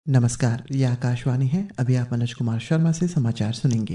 नमस्कार, ये आकाशवाणी है। अभी आप मनोज कुमार शर्मा से समाचार सुनेंगे।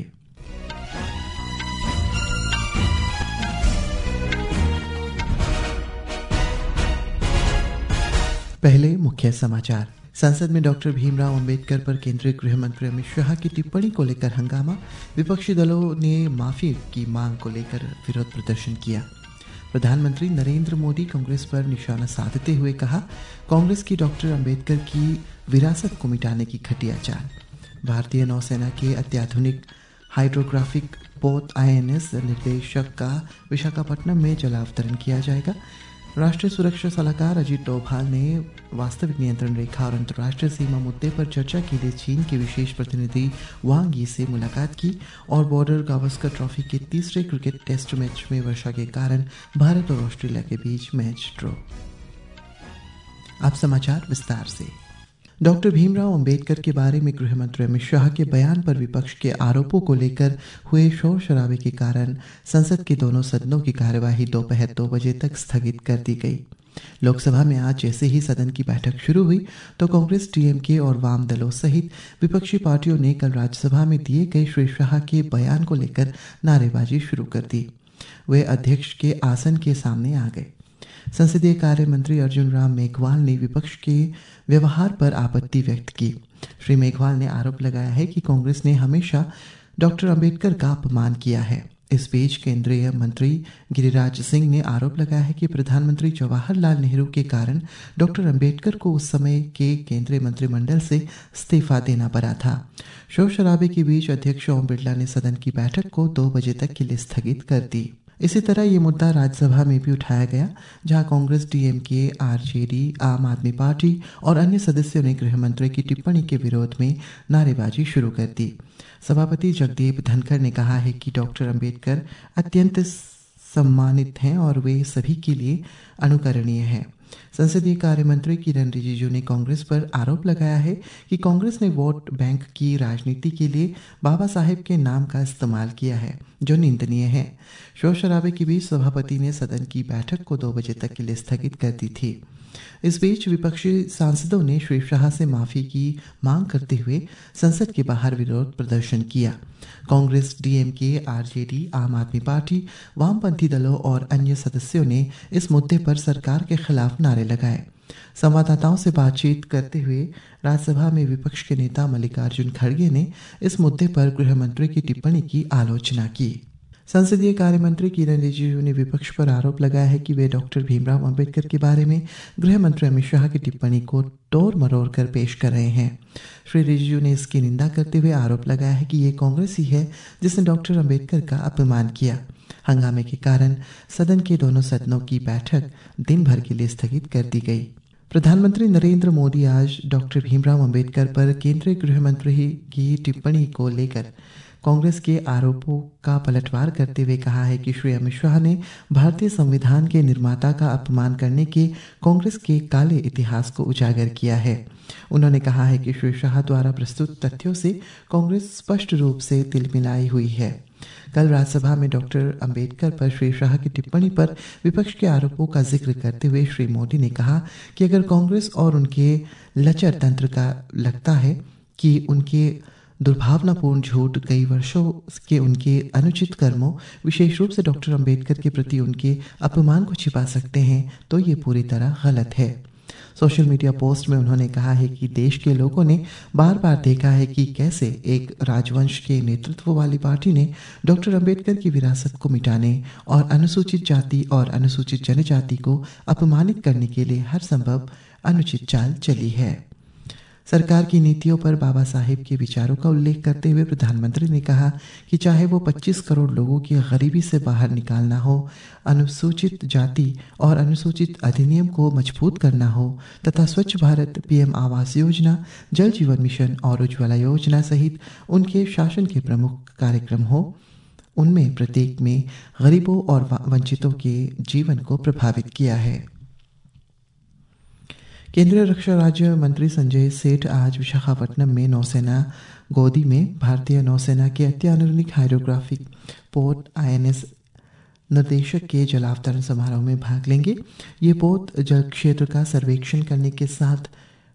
पहले मुख्य समाचार। संसद में डॉक्टर भीमराव अंबेडकर पर केंद्रीय गृह मंत्री अमित शाह की टिप्पणी को लेकर हंगामा। विपक्षी दलों ने माफी की मांग को लेकर विरोध प्रदर्शन किया। प्रधानमंत्री नरेंद्र मोदी कांग्रेस पर निशाना साधते हुए कहा, कांग्रेस की डॉक्टर अंबेडकर की विरासत को मिटाने की घटिया चाल। भारतीय नौसेना के अत्याधुनिक हाइड्रोग्राफिक पोत INS निर्देशक का विशाखापट्टनम में जलावतरण किया जाएगा। राष्ट्रीय सुरक्षा सलाहकार अजीत डोभाल ने वास्तविक नियंत्रण रेखा और अंतर्राष्ट्रीय सीमा मुद्दे पर चर्चा के लिए चीन के विशेष प्रतिनिधि वांग यी से मुलाकात की। और बॉर्डर गावस्कर ट्रॉफी के तीसरे क्रिकेट टेस्ट मैच में वर्षा के कारण भारत और ऑस्ट्रेलिया के बीच मैच ड्रॉ। अब समाचार विस्तार से। डॉक्टर भीमराव अंबेडकर के बारे में गृह मंत्री अमित शाह के बयान पर विपक्ष के आरोपों को लेकर हुए शोर शराबे के कारण संसद के दोनों सदनों की कार्यवाही दोपहर 2 बजे तक स्थगित कर दी गई। लोकसभा में आज जैसे ही सदन की बैठक शुरू हुई तो कांग्रेस, DMK और वाम दलों सहित विपक्षी पार्टियों ने कल राज्यसभा में दिए गए श्री शाह के बयान को लेकर नारेबाजी शुरू कर दी। वे अध्यक्ष के आसन के सामने आ गए। संसदीय कार्य मंत्री अर्जुन राम मेघवाल ने विपक्ष के व्यवहार पर आपत्ति व्यक्त की। श्री मेघवाल ने आरोप लगाया है कि कांग्रेस ने हमेशा डॉक्टर अंबेडकर का अपमान किया है। इस बीच केंद्रीय मंत्री गिरिराज सिंह ने आरोप लगाया है कि प्रधानमंत्री जवाहरलाल नेहरू के कारण डॉक्टर अंबेडकर को उस समय के केंद्रीय मंत्रिमंडल से इस्तीफा देना पड़ा था। शोर शराबे के बीच अध्यक्ष ओम बिरला ने सदन की बैठक को 2 बजे तक के लिए स्थगित कर दी। इसी तरह ये मुद्दा राज्यसभा में भी उठाया गया, जहां कांग्रेस, DMK, RJD, आम आदमी पार्टी और अन्य सदस्यों ने गृह मंत्री की टिप्पणी के विरोध में नारेबाजी शुरू कर दी। सभापति जगदीप धनखड़ ने कहा है कि डॉक्टर अंबेडकर अत्यंत सम्मानित हैं और वे सभी के लिए अनुकरणीय हैं। संसदीय कार्य मंत्री किरण रिजिजू ने कांग्रेस पर आरोप लगाया है कि कांग्रेस ने वोट बैंक की राजनीति के लिए बाबा साहेब के नाम का इस्तेमाल किया है, जो निंदनीय है। शोर शराबे के बीच सभापति ने सदन की बैठक को 2 बजे तक के लिए स्थगित कर दी थी। इस बीच विपक्षी सांसदों ने श्री शाह से माफी की मांग करते हुए संसद के बाहर विरोध प्रदर्शन किया। कांग्रेस, DMK, RJD, आम आदमी पार्टी, वामपंथी दलों और अन्य सदस्यों ने इस मुद्दे पर सरकार के खिलाफ नारे लगाए। संवाददाताओं से बातचीत करते हुए राज्यसभा में विपक्ष के नेता मल्लिकार्जुन खड़गे ने इस मुद्दे पर गृह मंत्री की टिप्पणी की आलोचना की। संसदीय कार्य मंत्री किरण रिजिजू ने विपक्ष पर आरोप लगाया है कि वे डॉक्टर भीमराव अंबेडकर के बारे में गृह मंत्री अमित शाह की टिप्पणी को तोड़ मरोड़ कर पेश कर रहे हैं। श्री रिजिजू ने इसकी निंदा करते हुए आरोप लगाया है कि ये कांग्रेस ही है जिसने डॉक्टर अंबेडकर का अपमान किया। हंगामे के कारण सदन के दोनों सदनों की बैठक दिन भर के लिए स्थगित कर दी गई। प्रधानमंत्री नरेंद्र मोदी आज डॉक्टर भीमराव अंबेडकर पर केंद्रीय गृह मंत्री की टिप्पणी को लेकर कांग्रेस के आरोपों का पलटवार करते हुए कहा है कि श्री अमित शाह ने भारतीय संविधान के निर्माता का अपमान करने के कांग्रेस के काले इतिहास को उजागर किया है। उन्होंने कहा है कि श्री शाह द्वारा प्रस्तुत तथ्यों से कांग्रेस स्पष्ट रूप से तिलमिलाई हुई है। कल राज्यसभा में डॉक्टर अंबेडकर पर श्री शाह की टिप्पणी पर विपक्ष के आरोपों का जिक्र करते हुए श्री मोदी ने कहा कि अगर कांग्रेस और उनके लचर तंत्र का लगता है कि उनके दुर्भावनापूर्ण झूठ कई वर्षों के उनके अनुचित कर्मों, विशेष रूप से डॉक्टर अंबेडकर के प्रति उनके अपमान को छिपा सकते हैं, तो ये पूरी तरह गलत है। सोशल मीडिया पोस्ट में उन्होंने कहा है कि देश के लोगों ने बार बार देखा है कि कैसे एक राजवंश के नेतृत्व वाली पार्टी ने डॉक्टर अंबेडकर की विरासत को मिटाने और अनुसूचित जाति और अनुसूचित जनजाति को अपमानित करने के लिए हर संभव अनुचित चाल चली है। सरकार की नीतियों पर बाबा साहेब के विचारों का उल्लेख करते हुए प्रधानमंत्री ने कहा कि चाहे वो 25 करोड़ लोगों की गरीबी से बाहर निकालना हो, अनुसूचित जाति और अनुसूचित अधिनियम को मजबूत करना हो तथा स्वच्छ भारत, PM आवास योजना, जल जीवन मिशन और उज्ज्वला योजना सहित उनके शासन के प्रमुख कार्यक्रम हो, उनमें प्रत्येक में गरीबों और वंचितों के जीवन को प्रभावित किया है। केंद्रीय रक्षा राज्य मंत्री संजय सेठ आज विशाखापट्टनम में नौसेना गोदी में भारतीय नौसेना के अत्याधुनिक हाइड्रोग्राफिक पोत INS निर्देशक के जलावतरण समारोह में भाग लेंगे। ये पोत जल क्षेत्र का सर्वेक्षण करने के साथ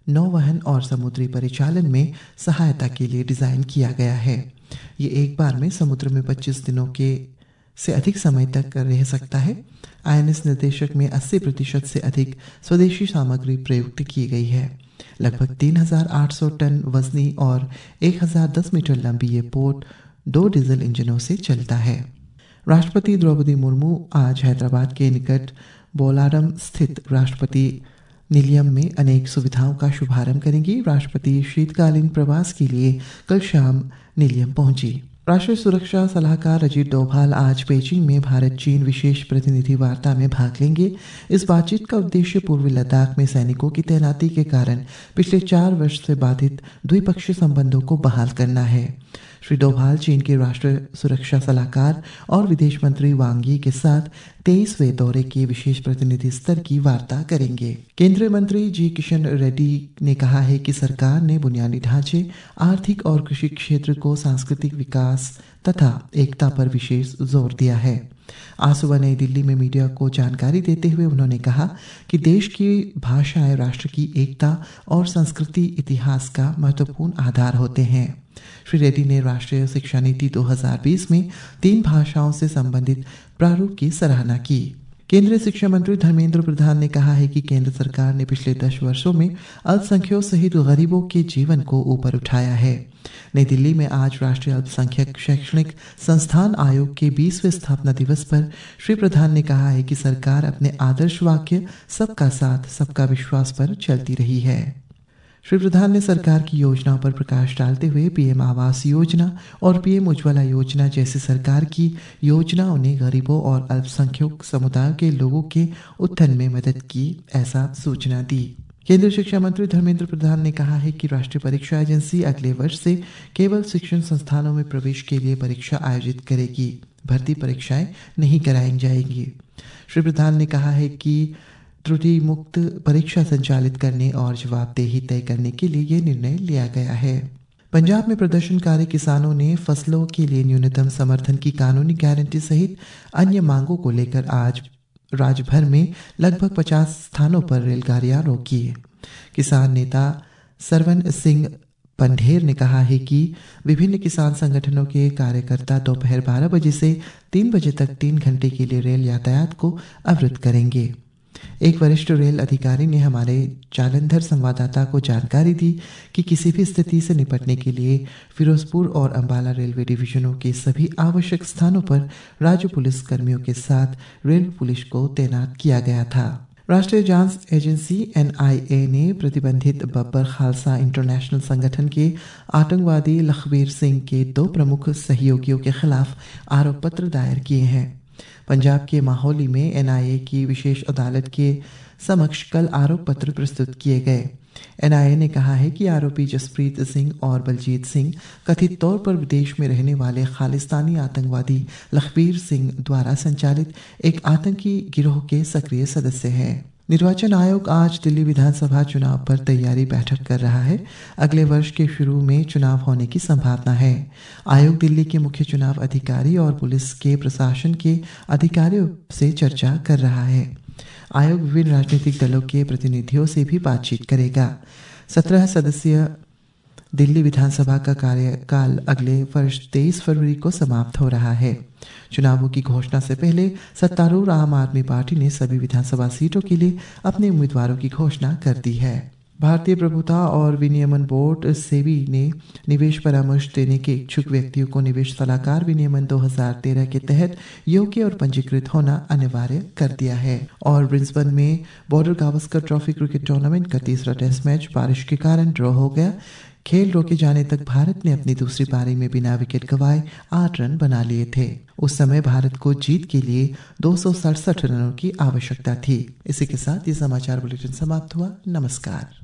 नौवहन और समुद्री परिचालन में सहायता के लिए डिजाइन किया गया है। ये एक बार में समुद्र में 25 दिनों के से अधिक समय तक रह सकता है। INS निर्देशक में 80% से अधिक स्वदेशी सामग्री प्रयुक्त की गई है। लगभग 3,800 टन वजनी और 1,010 मीटर लंबी ये पोत 2 डीजल इंजनों से चलता है। राष्ट्रपति द्रौपदी मुर्मू आज हैदराबाद के निकट बोलारम स्थित राष्ट्रपति निलयम में अनेक सुविधाओं का शुभारंभ करेंगी। राष्ट्रपति शीतकालीन प्रवास के लिए कल शाम निलयम पहुंची। राष्ट्रीय सुरक्षा सलाहकार अजीत डोभाल आज बीजिंग में भारत चीन विशेष प्रतिनिधि वार्ता में भाग लेंगे। इस बातचीत का उद्देश्य पूर्वी लद्दाख में सैनिकों की तैनाती के कारण पिछले 4 वर्ष से बाधित द्विपक्षीय संबंधों को बहाल करना है। श्री डोभाल चीन के राष्ट्रीय सुरक्षा सलाहकार और विदेश मंत्री वांग यी के साथ 23वें दौरे के विशेष प्रतिनिधि स्तर की वार्ता करेंगे। केंद्रीय मंत्री जी किशन रेड्डी ने कहा है कि सरकार ने बुनियादी ढांचे, आर्थिक और कृषि क्षेत्र को सांस्कृतिक विकास तथा एकता पर विशेष जोर दिया है। आज सुबह नई दिल्ली में मीडिया को जानकारी देते हुए उन्होंने कहा कि देश की भाषाएं राष्ट्र की एकता और संस्कृति इतिहास का महत्वपूर्ण आधार होते हैं। श्री रेड्डी ने राष्ट्रीय शिक्षा नीति 2020 में 3 भाषाओं से संबंधित प्रारूप की सराहना की। केंद्रीय शिक्षा मंत्री धर्मेंद्र प्रधान ने कहा है कि केंद्र सरकार ने पिछले 10 वर्षों में अल्पसंख्यकों सहित गरीबों के जीवन को ऊपर उठाया है। नई दिल्ली में आज राष्ट्रीय अल्पसंख्यक शैक्षणिक संस्थान आयोग के 20वें स्थापना दिवस पर श्री प्रधान ने कहा है कि सरकार अपने आदर्श वाक्य सबका साथ सबका विश्वास पर चलती रही है। श्री प्रधान ने सरकार की योजनाओं पर प्रकाश डालते हुए पीएम आवास योजना और पीएम उज्ज्वला योजना जैसी सरकार की योजनाओं ने गरीबों और अल्पसंख्यक समुदायों के लोगों के उत्थान में मदद की, ऐसा सूचना दी। केंद्रीय शिक्षा मंत्री धर्मेंद्र प्रधान ने कहा है कि राष्ट्रीय परीक्षा एजेंसी अगले वर्ष से केवल शिक्षण संस्थानों में प्रवेश के लिए परीक्षा आयोजित करेगी, भर्ती परीक्षाएं नहीं कराई जाएंगी। श्री प्रधान ने कहा है कि त्रुटि मुक्त परीक्षा संचालित करने और जवाबदेही तय करने के लिए यह निर्णय लिया गया है। पंजाब में प्रदर्शनकारी किसानों ने फसलों के लिए न्यूनतम समर्थन की कानूनी गारंटी सहित अन्य मांगों को लेकर आज राज्य भर में लगभग 50 स्थानों पर रेलगाड़ियां रोकी। किसान नेता सरवन सिंह पंढेर ने कहा है कि विभिन्न किसान संगठनों के कार्यकर्ता दोपहर 12 बजे से 3 बजे तक 3 घंटे के लिए रेल यातायात को अवरुद्ध करेंगे। एक वरिष्ठ रेल अधिकारी ने हमारे जालंधर संवाददाता को जानकारी दी कि किसी भी स्थिति से निपटने के लिए फिरोजपुर और अंबाला रेलवे डिवीजनों के सभी आवश्यक स्थानों पर राज्य पुलिस कर्मियों के साथ रेल पुलिस को तैनात किया गया था। राष्ट्रीय जांच एजेंसी NIA ने प्रतिबंधित बब्बर खालसा इंटरनेशनल संगठन के आतंकवादी लखबीर सिंह के 2 प्रमुख सहयोगियों के खिलाफ आरोप पत्र दायर किए हैं। पंजाब के माहौली में NIA की विशेष अदालत के समक्ष कल आरोप पत्र प्रस्तुत किए गए। NIA ने कहा है कि आरोपी जसप्रीत सिंह और बलजीत सिंह कथित तौर पर विदेश में रहने वाले खालिस्तानी आतंकवादी लखबीर सिंह द्वारा संचालित एक आतंकी गिरोह के सक्रिय सदस्य हैं। निर्वाचन आयोग आज दिल्ली विधानसभा चुनाव पर तैयारी बैठक कर रहा है। अगले वर्ष के शुरू में चुनाव होने की संभावना है। आयोग दिल्ली के मुख्य चुनाव अधिकारी और पुलिस के प्रशासन के अधिकारियों से चर्चा कर रहा है। आयोग विभिन्न राजनीतिक दलों के प्रतिनिधियों से भी बातचीत करेगा। 17 सदस्यीय दिल्ली विधानसभा का कार्यकाल अगले वर्ष 23 फरवरी को समाप्त हो रहा है। चुनावों की घोषणा से पहले सत्तारूढ़ आम आदमी पार्टी ने सभी विधानसभा सीटों के लिए अपने उम्मीदवारों की घोषणा कर दी है। भारतीय प्रभुता और विनियमन बोर्ड सेबी ने निवेश परामर्श देने के इच्छुक व्यक्तियों को निवेश सलाहकार विनियमन 2013 के तहत योग्य और पंजीकृत होना अनिवार्य कर दिया है। और ब्रिस्बेन में Border Gavaskar trophy cricket tournament का तीसरा टेस्ट मैच बारिश के कारण ड्रॉ हो गया। खेल रोके जाने तक भारत ने अपनी दूसरी पारी में बिना विकेट गंवाए 8 रन बना लिए थे। उस समय भारत को जीत के लिए 267 रनों की आवश्यकता थी। इसी के साथ ये समाचार बुलेटिन समाप्त हुआ। नमस्कार।